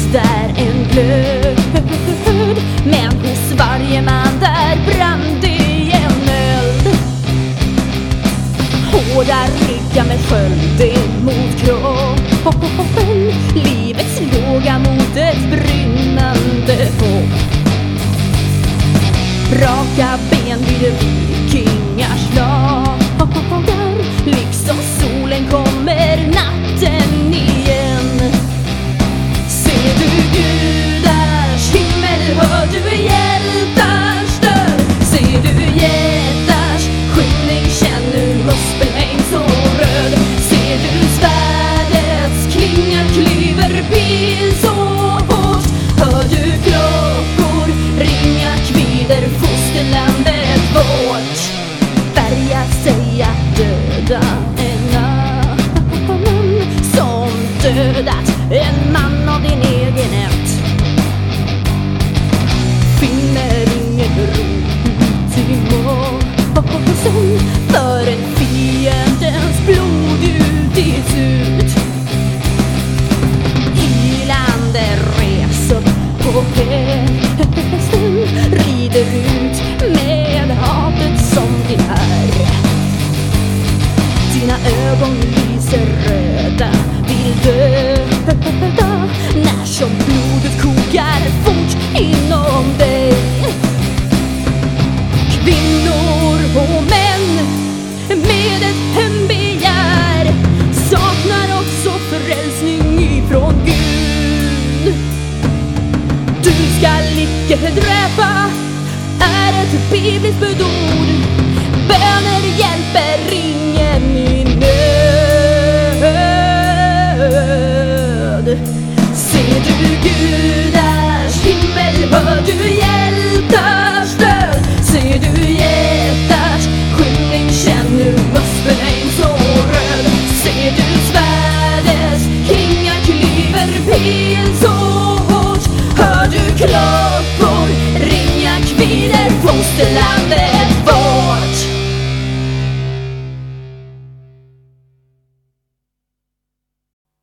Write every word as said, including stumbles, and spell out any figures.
där en glöd, men hos varje man där brann det en eld. Hårda ryggar med sköld mot kroppen, livets låga mot ett brynnande hopp. Raka ben vid vikingars lagar, liksom solen kommer natten igen. Ser du gudars himmel, hör du hjältars död. Ser du hjältars skymning, känn nu muspeln så röd. Ser du svärdets klingar klyver pil så hårt. Hör du klockor ringa kvider fosterlandet vårt. Färga säga döda en annan som dödat en man av din egen ett. Finner ingen ro till morgon för en fiendens blod utits ut. Ilande reser på hästen, rider ut med hatet som din herre. Dina ögon lyser röda, vill döda när som blodet kokar fort inom dig. Kvinnor och män med ett hembegär saknar också frälsning ifrån Gud. Du skall icke dräpa är ett bibliskt budord.